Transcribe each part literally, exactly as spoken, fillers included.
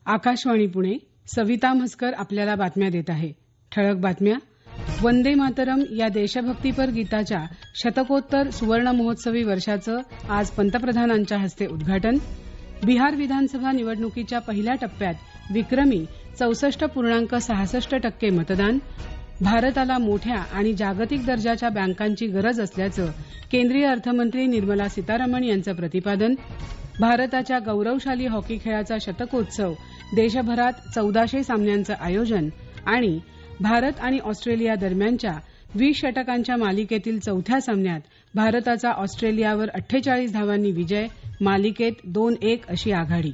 आकाशवाणी पुणे. सविता म्हसकर आपल्याला बातम्या देत आहे. ठळक बातम्या. वंदे मातरम या देशभक्तीपर गीताच्या शतकोत्तर सुवर्ण महोत्सवी वर्षाचं आज पंतप्रधानांच्या हस्ते उद्घाटन. बिहार विधानसभा निवडणुकीच्या पहिल्या टप्प्यात विक्रमी चौसष्ट पूर्णांक सहासष्ट टक्के मतदान. भारताला मोठ्या आणि जागतिक दर्जाच्या बँकांची गरज असल्याचं केंद्रीय अर्थमंत्री निर्मला सीतारामन यांचं प्रतिपादन. भारताच्या गौरवशाली हॉकी खेळाचा शतकोत्सव, देशभरात चौदाशे सामन्यांचं आयोजन आणि भारत आणि ऑस्ट्रेलिया दरम्यानच्या वीस षटकांच्या मालिकेतील चौथ्या सामन्यात भारताचा ऑस्ट्रेलियावर अठ्ठेचाळीस धावांनी विजय. मालिकेत दोन एक अशी आघाडी.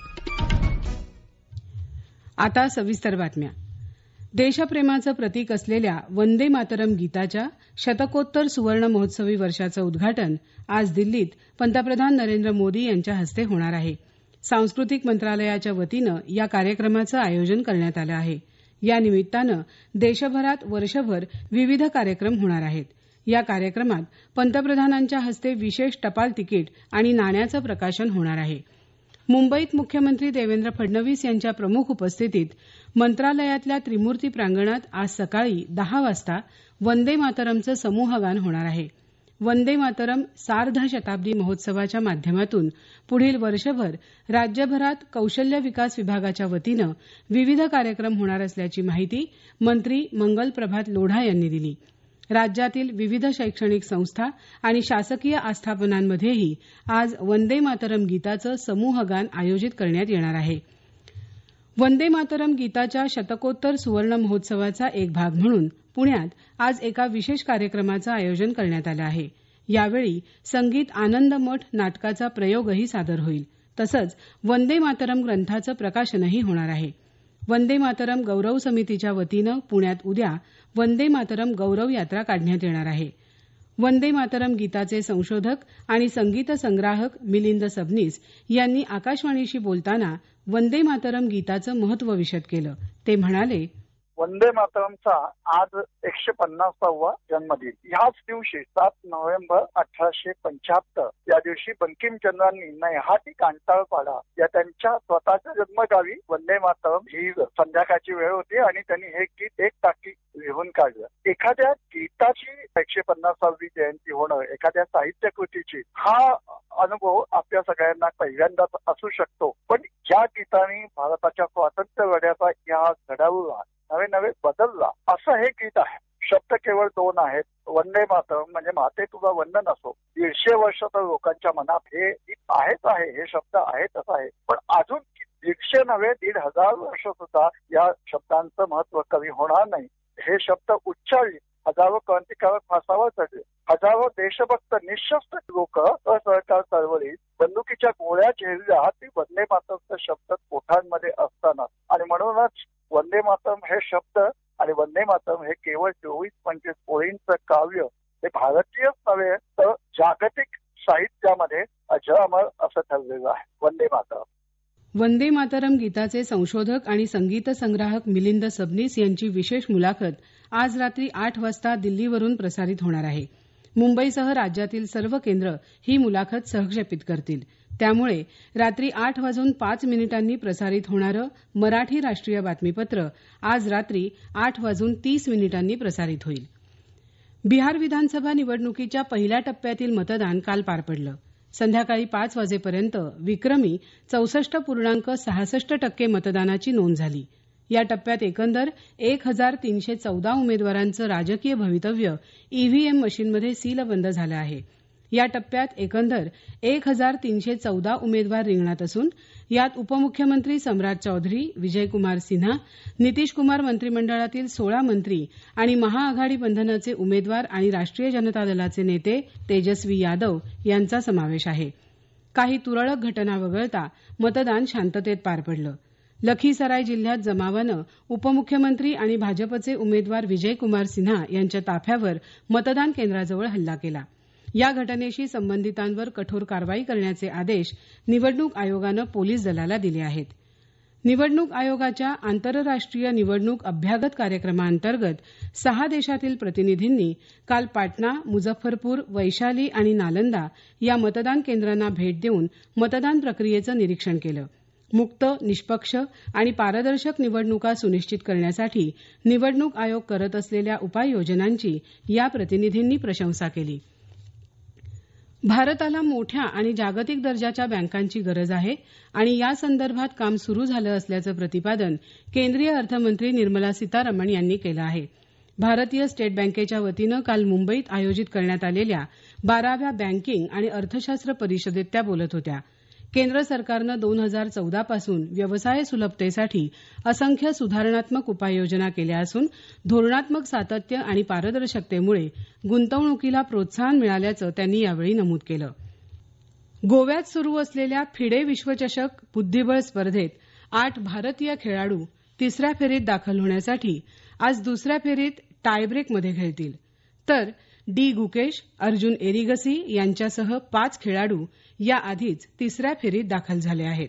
आता सविस्तर बातम्या. देशप्रेमाचं प्रतीक असलेल्या वंदे मातरम गीताच्या शतकोत्तर सुवर्ण महोत्सवी वर्षाचं उद्घाटन आज दिल्लीत पंतप्रधान नरेंद्र मोदी यांच्या हस्ते होणार आहे. सांस्कृतिक मंत्रालयाच्या वतीनं या कार्यक्रमाचं आयोजन करण्यात आलं आहे. या निमित्तानं देशभरात वर्षभर विविध कार्यक्रम होणार आहेत. या कार्यक्रमात पंतप्रधानांच्या हस्ते विशेष टपाल तिकीट आणि नाण्याचं प्रकाशन होणार आहे. मुंबईत मुख्यमंत्री देवेंद्र फडणवीस यांच्या प्रमुख उपस्थितीत मंत्रालयातल्या त्रिमूर्ती प्रांगणात आज सकाळी दहा वाजता वंदे मातरमचं समूहगान होणार आहे. वंदे मातरम सार्ध शताब्दी महोत्सवाच्या माध्यमातून पुढील वर्षभर राज्यभरात कौशल्य विकास विभागाच्या वतीनं विविध कार्यक्रम होणार असल्याची माहिती मंत्री मंगल प्रभात लोढा यांनी दिली. राज्यातील विविध शैक्षणिक संस्था आणि शासकीय आस्थापनांमध्येही आज वंदे मातरम गीताचं समूहगान आयोजित करण्यात येणार आहे. वंदे मातरम गीताच्या शतकोत्तर सुवर्ण महोत्सवाचा एक भाग म्हणून पुण्यात आज एका विशेष कार्यक्रमाचं आयोजन करण्यात आलं आहे. यावेळी संगीत आनंद मठ नाटकाचा प्रयोगही सादर होईल. तसंच वंदे मातरम ग्रंथाचं प्रकाशनही होणार आहे. वंदे मातरम गौरव समितीच्या वतीनं पुण्यात उद्या वंदे मातरम गौरव यात्रा काढण्यात येणार आहे. वंदे मातरम गीताचे संशोधक आणि संगीत संग्राहक मिलिंद सबनीस यांनी आकाशवाणीशी बोलताना वंदे मातरम गीताचं महत्व विशद केलं. ते म्हणाले, वंदे मातरमचा आज एकशे पन्नासावा जन्मदिन. ह्याच दिवशी सात नोव्हेंबर अठराशे पंच्याहत्तर या दिवशी बंकिमचंद्रांनी नैहाटी कांटाळपाडा या त्यांच्या स्वतःच्या जन्मगावी वंदे मातरम ही संध्याकाळची वेळ होती आणि त्यांनी हे गीत एक टाकी लिहून काढलं. एखाद्या गीताची एकशे पन्नासावी जयंती होणं, एखाद्या साहित्य कृतीची, हा अनुभव आपल्या सगळ्यांना पहिल्यांदाच असू शकतो. पण या गीताने भारताच्या स्वातंत्र्य लढ्याचा इतिहास घडवला, नवे नवे बदलला असं हे गीत आहे. शब्द केवळ दोन आहेत. वंदे मातरम म्हणजे माते तुझा वंदन असो. दीडशे वर्ष तर लोकांच्या मनात हे गीत आहेच आहे, हे शब्द आहेतच आहे. पण अजून दीडशे नव्हे दीड हजार वर्ष सुद्धा या शब्दांचं महत्व कमी होणार नाही. हे शब्द उच्चारले हजारो क्रांतिकारक फासावर चढले, हजारो देशभक्त निशस्त्र लोक असहकार चळवळीत बंदुकीच्या गोळ्या झेलल्या ती वंदे मातरमचे शब्द ओठांमध्ये असताना. आणि म्हणूनच वंदे मातरम हे शब्द आणि वंदे मातरम हे केवळ चोवीस पंचवीस ओळींचं काव्य हे भारतीयच नव्हे तर जागतिक साहित्यामध्ये अजरामर असं ठरलेलं आहे. वंदे मातरम. वंदे मातरम गीताचे संशोधक आणि संगीत संग्राहक मिलिंद सबनीस यांची विशेष मुलाखत आज रात्री आठ वाजता दिल्लीवरून प्रसारित होणार आहे. मुंबईसह राज्यातील सर्व केंद्र ही मुलाखत सहक्षेपित करतील. त्यामुळे रात्री आठ वाजून पाच मिनिटांनी प्रसारित होणारं मराठी राष्ट्रीय बातमीपत्र आज रात्री आठ वाजून तीस मिनिटांनी प्रसारित होईल. बिहार विधानसभा निवडणुकीच्या पहिल्या टप्प्यातील मतदान काल पार पडलं. संध्याकाळी पाच वाजेपर्यंत विक्रमी चौसष्ट पूर्णांक सहासष्ट टक्के मतदानाची नोंद झाली. या टप्प्यात एकंदर एक हजार तीनशे चौदा उमेदवारांचं राजकीय भवितव्य ईव्हीएम मशीनमध्ये सीलबंद झालं आहे. या टप्प्यात एकंदर एक हजार तीनशे चौदा उमेदवार रिंगणात असून यात उपमुख्यमंत्री सम्राट चौधरी, विजयकुमार सिन्हा, नितीश कुमार मंत्रिमंडळातील सोळा मंत्री आणि महाआघाडी बंधनाचे उमेदवार आणि राष्ट्रीय जनता दलाचे नेते तेजस्वी यादव यांचा समावेश आहे. काही तुरळक घटना वगळता मतदान शांततेत पार पडलं. लखीसराय जिल्ह्यात जमावानं उपमुख्यमंत्री आणि भाजपचे उमेदवार विजयकुमार सिन्हा यांच्या ताफ्यावर मतदान केंद्राजवळ हल्ला केला. या घटनेशी संबंधितांवर कठोर कारवाई करण्याचे आदेश निवडणूक आयोगानं पोलीस दलाला दिले आहेत. निवडणूक आयोगाच्या आंतरराष्ट्रीय निवडणूक अभ्यागत कार्यक्रमाअंतर्गत सहा देशातील प्रतिनिधींनी काल पाटणा, मुझफ्फरपूर, वैशाली आणि नालंदा या मतदान केंद्रांना भेट देऊन मतदान प्रक्रियेचं निरीक्षण केलं. मुक्त निष्पक्ष आणि पारदर्शक निवडणुका सुनिश्चित करण्यासाठी निवडणूक आयोग करत असलेल्या उपाययोजनांची या प्रतिनिधींनी प्रशंसा केली. भारताला मोठ्या आणि जागतिक दर्जाच्या बँकांची गरज आहे आणि या संदर्भात काम सुरू झालं असल्याचं प्रतिपादन केंद्रीय अर्थमंत्री निर्मला सीतारमण यांनी केलं आहे. भारतीय स्टेट बँकेच्या वतीनं काल मुंबईत आयोजित करण्यात आलेल्या बाराव्या बँकिंग आणि अर्थशास्त्र परिषदेत त्या बोलत होत्या. केंद्र सरकारनं दोन हजार चौदा पासून व्यवसाय सुलभतेसाठी असंख्य सुधारणात्मक उपाययोजना केल्या असून धोरणात्मक सातत्य आणि पारदर्शकतेमुळे गुंतवणुकीला प्रोत्साहन मिळाल्याचं त्यांनी यावेळी नमूद केलं. गोव्यात सुरू असलेल्या फिडे विश्वचषक बुद्धिबळ स्पर्धेत आठ भारतीय खेळाडू तिसऱ्या फेरीत दाखल होण्यासाठी आज दुसऱ्या फेरीत टायब्रेकमध्ये खेळतील, तर डी गुकेश, अर्जुन एरिगसी यांच्यासह पाच खेळाडू याआधीच तिसऱ्या फेरीत दाखल झाले आहेत.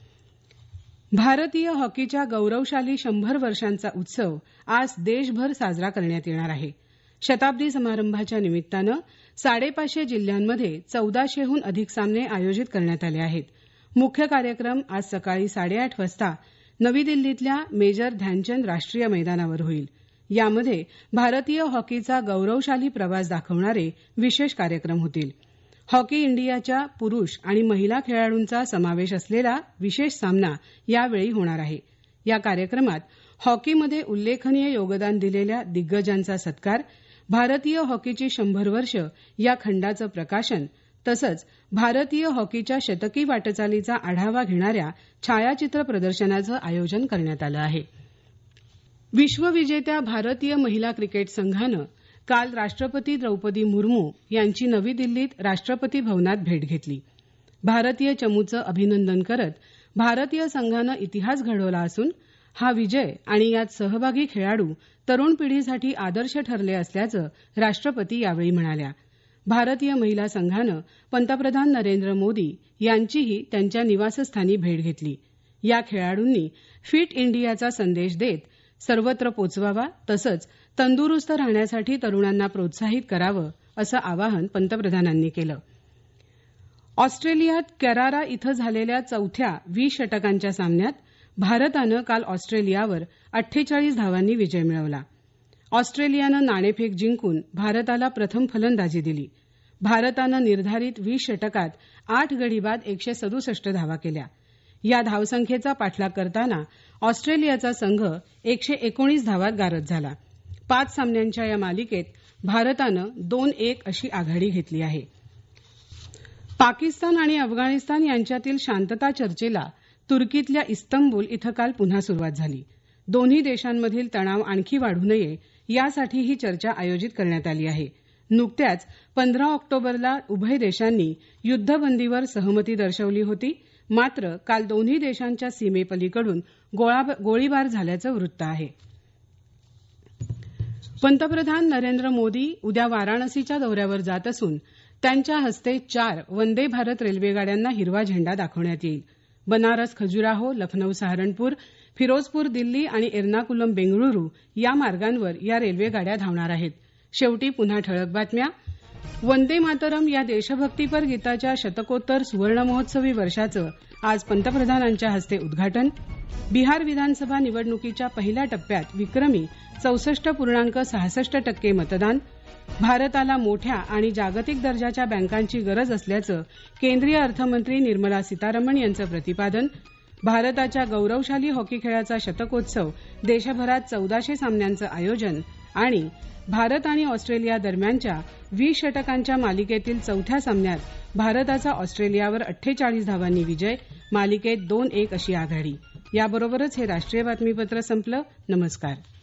भारतीय हॉकीच्या गौरवशाली शंभर वर्षांचा उत्सव आज देशभर साजरा करण्यात येणार आहे. शताब्दी समारंभाच्या निमित्तानं साडेपाचशे जिल्ह्यांमध्ये चौदाशेहून अधिक सामने आयोजित करण्यात आले आहेत. मुख्य कार्यक्रम आज सकाळी साडेआठ वाजता नवी दिल्लीतल्या मेजर ध्यानचंद राष्ट्रीय मैदानावर होईल. यामध्ये भारतीय हॉकीचा गौरवशाली प्रवास दाखवणारे विशेष कार्यक्रम होतील. हॉकी इंडियाच्या पुरुष आणि महिला खेळाडूंचा समावेश असलेला विशेष सामना यावेळी होणार आहे. या कार्यक्रमात हॉकीमध्ये उल्लेखनीय योगदान दिलेल्या दिग्गजांचा सत्कार, भारतीय हॉकीची शंभर वर्ष या खंडाचं प्रकाशन तसंच भारतीय हॉकीच्या शतकी वाटचालीचा आढावा घेणाऱ्या छायाचित्र प्रदर्शनाचं आयोजन करण्यात आलं आहे. विश्वविजेत्या भारतीय महिला क्रिकेट संघानं काल राष्ट्रपती द्रौपदी मुर्मू यांची नवी दिल्लीत राष्ट्रपती भवनात भेट घेतली. भारतीय चमूचं अभिनंदन करत भारतीय संघानं इतिहास घडवला असून हा विजय आणि यात सहभागी खेळाडू तरुण पिढीसाठी आदर्श ठरले असल्याचं राष्ट्रपती यावेळी म्हणाल्या. भारतीय महिला संघानं पंतप्रधान नरेंद्र मोदी यांचीही त्यांच्या निवासस्थानी भेट घेतली. या खेळाडूंनी फिट इंडियाचा संदेश देत सर्वत्र पोचवावा तसंच तंदुरुस्त राहण्यासाठी तरुणांना प्रोत्साहित करावं असं आवाहन पंतप्रधानांनी केलं. ऑस्ट्रेलियात करारा इथं झालेल्या चौथ्या वीस षटकांच्या सामन्यात भारतानं काल ऑस्ट्रेलियावर अठ्ठेचाळीस धावांनी विजय मिळवला. ऑस्ट्रेलियानं नाणेफेक जिंकून भारताला प्रथम फलंदाजी दिली. भारतानं निर्धारित वीस षटकात आठ गडी बाद एकशे सदुसष्ट धावा केल्या. या धावसंख्येचा पाठलाग करताना ऑस्ट्रेलियाचा संघ एकशे एकोणीस धावात गारद झाला. पाच सामन्यांच्या या मालिकेत भारतानं दोन एक अशी आघाडी घेतली आहे. पाकिस्तान आणि अफगाणिस्तान यांच्यातील शांतता चर्चेला तुर्कीतल्या इस्तंबूल इथं काल पुन्हा सुरुवात झाली. दोन्ही देशांमधील तणाव आणखी वाढू नये यासाठी ही चर्चा आयोजित करण्यात आली आहे. नुकत्याच पंधरा ऑक्टोबरला उभय देशांनी युद्धबंदीवर सहमती दर्शवली होती. मात्र काल दोन्ही देशांच्या सीमेपलीकडून गोळीबार झाल्याचं वृत्त आहे. पंतप्रधान नरेंद्र मोदी उद्या वाराणसीच्या दौऱ्यावर जात असून त्यांच्या हस्ते चार वंदे भारत रेल्वेगाड्यांना हिरवा झेंडा दाखवण्यात येईल. बनारस खजुराहो, लखनौ सहारणपूर, फिरोजपूर दिल्ली आणि एर्नाकुलम बेंगळुरू या मार्गांवर या रेल्वेगाड्या धावणार आहेत. शेवटी पुन्हा ठळक बातम्या. वंदे मातरम या देशभक्तीपर गीताच्या शतकोत्तर सुवर्ण महोत्सवी वर्षाचं आज पंतप्रधानांच्या हस्ते उद्घाटन. बिहार विधानसभा निवडणुकीच्या पहिल्या टप्प्यात विक्रमी चौसष्ट पूर्णांक सहासष्ट टक्के मतदान. भारताला मोठ्या आणि जागतिक दर्जाच्या बँकांची गरज असल्याचं केंद्रीय अर्थमंत्री निर्मला सीतारमण यांचं प्रतिपादन. भारताच्या गौरवशाली हॉकी खेळाचा शतकोत्सव, देशभरात चौदाशे सामन्यांचं आयोजन आणि भारत आणि ऑस्ट्रेलिया दरम्यानच्या वीस षटकांच्या मालिकेतील चौथ्या सामन्यात भारताचा ऑस्ट्रेलियावर अठ्ठेचाळीस धावांनी विजय. मालिकेत दोन एक अशी आघाडी. याबरोबरच हे राष्ट्रीय बातमीपत्र संपलं. नमस्कार.